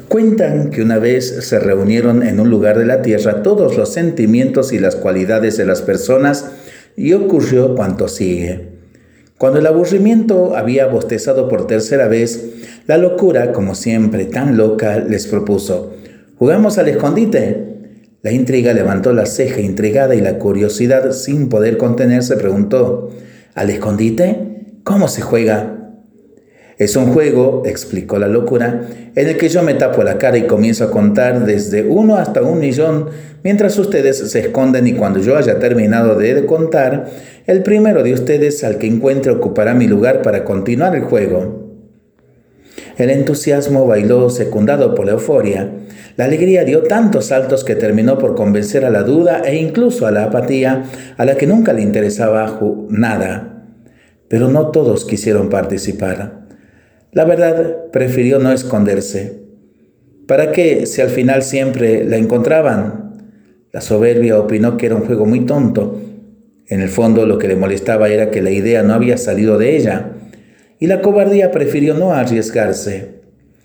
Cuentan que una vez se reunieron en un lugar de la tierra todos los sentimientos y las cualidades de las personas y ocurrió cuanto sigue. Cuando el aburrimiento había bostezado por tercera vez, la locura, como siempre tan loca, les propuso: ¿jugamos al escondite? La intriga levantó la ceja intrigada y la curiosidad, sin poder contenerse, preguntó: ¿al escondite? ¿Cómo se juega? Es un juego, explicó la locura, en el que yo me tapo la cara y comienzo a contar desde 1 hasta 1.000.000, mientras ustedes se esconden, y cuando yo haya terminado de contar, el primero de ustedes al que encuentre ocupará mi lugar para continuar el juego. El entusiasmo bailó secundado por la euforia. La alegría dio tantos saltos que terminó por convencer a la duda e incluso a la apatía, a la que nunca le interesaba nada. Pero no todos quisieron participar. La verdad, prefirió no esconderse. ¿Para qué, si al final siempre la encontraban? La soberbia opinó que era un juego muy tonto. En el fondo, lo que le molestaba era que la idea no había salido de ella. Y la cobardía prefirió no arriesgarse.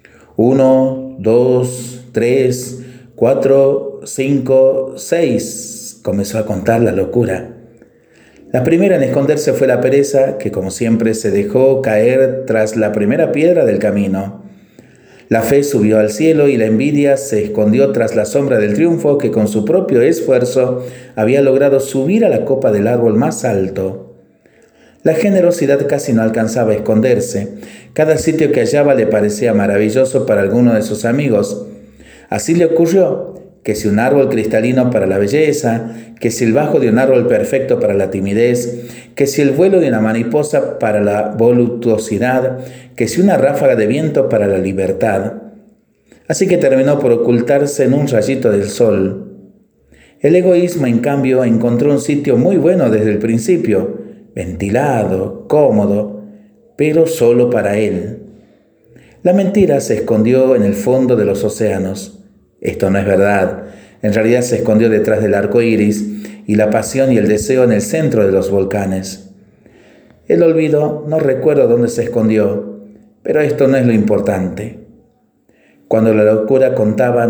1, 2, 3, 4, 5, 6, comenzó a contar la locura. La primera en esconderse fue la pereza, que como siempre se dejó caer tras la primera piedra del camino. La fe subió al cielo y la envidia se escondió tras la sombra del triunfo, que con su propio esfuerzo había logrado subir a la copa del árbol más alto. La generosidad casi no alcanzaba a esconderse. Cada sitio que hallaba le parecía maravilloso para alguno de sus amigos. Así le ocurrió que si un árbol cristalino para la belleza, que si el bajo de un árbol perfecto para la timidez, que si el vuelo de una mariposa para la voluptuosidad, que si una ráfaga de viento para la libertad. Así que terminó por ocultarse en un rayito del sol. El egoísmo, en cambio, encontró un sitio muy bueno desde el principio, ventilado, cómodo, pero solo para él. La mentira se escondió en el fondo de los océanos. Esto no es verdad. En realidad se escondió detrás del arco iris, y la pasión y el deseo en el centro de los volcanes. El olvido, no recuerdo dónde se escondió, pero esto no es lo importante. Cuando la locura contaba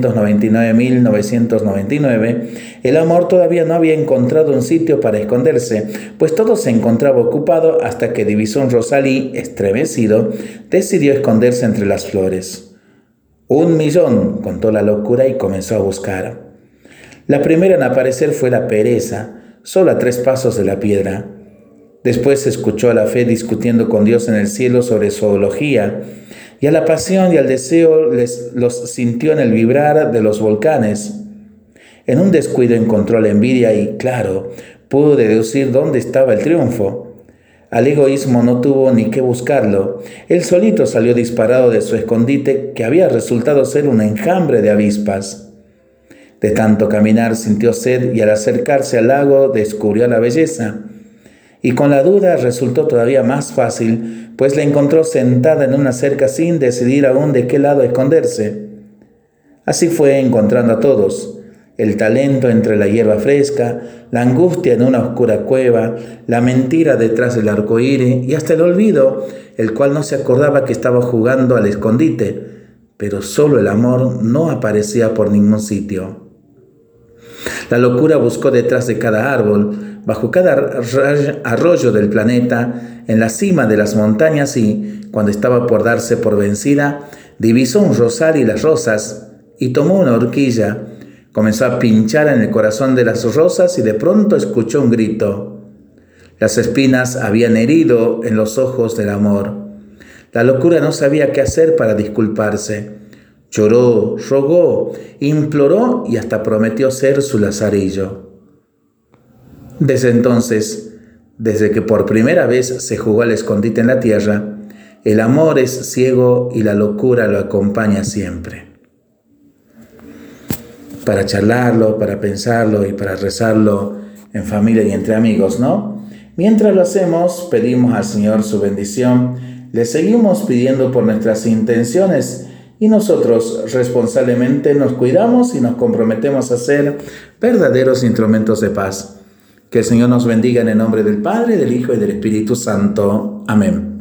999.999, el amor todavía no había encontrado un sitio para esconderse, pues todo se encontraba ocupado hasta que divisó un rosalí, estremecido, decidió esconderse entre las flores. 1.000.000, contó la locura y comenzó a buscar. La primera en aparecer fue la pereza, solo a 3 pasos de la piedra. Después se escuchó a la fe discutiendo con Dios en el cielo sobre zoología, y a la pasión y al deseo los sintió en el vibrar de los volcanes. En un descuido encontró la envidia y, claro, pudo deducir dónde estaba el triunfo. Al egoísmo no tuvo ni que buscarlo. Él solito salió disparado de su escondite, que había resultado ser un enjambre de avispas. De tanto caminar sintió sed y al acercarse al lago descubrió la belleza. Y con la duda resultó todavía más fácil, pues la encontró sentada en una cerca sin decidir aún de qué lado esconderse. Así fue encontrando a todos: el talento entre la hierba fresca, la angustia en una oscura cueva, la mentira detrás del arcoíris y hasta el olvido, el cual no se acordaba que estaba jugando al escondite, pero solo el amor no aparecía por ningún sitio. La locura buscó detrás de cada árbol, bajo cada arroyo del planeta, en la cima de las montañas y, cuando estaba por darse por vencida, divisó un rosal y las rosas y tomó una horquilla. Comenzó a pinchar en el corazón de las rosas y de pronto escuchó un grito. Las espinas habían herido en los ojos del amor. La locura no sabía qué hacer para disculparse. Lloró, rogó, imploró y hasta prometió ser su lazarillo. Desde entonces, desde que por primera vez se jugó al escondite en la tierra, el amor es ciego y la locura lo acompaña siempre. Para charlarlo, para pensarlo y para rezarlo en familia y entre amigos, ¿no? Mientras lo hacemos, pedimos al Señor su bendición, le seguimos pidiendo por nuestras intenciones y nosotros responsablemente nos cuidamos y nos comprometemos a ser verdaderos instrumentos de paz. Que el Señor nos bendiga en el nombre del Padre, del Hijo y del Espíritu Santo. Amén.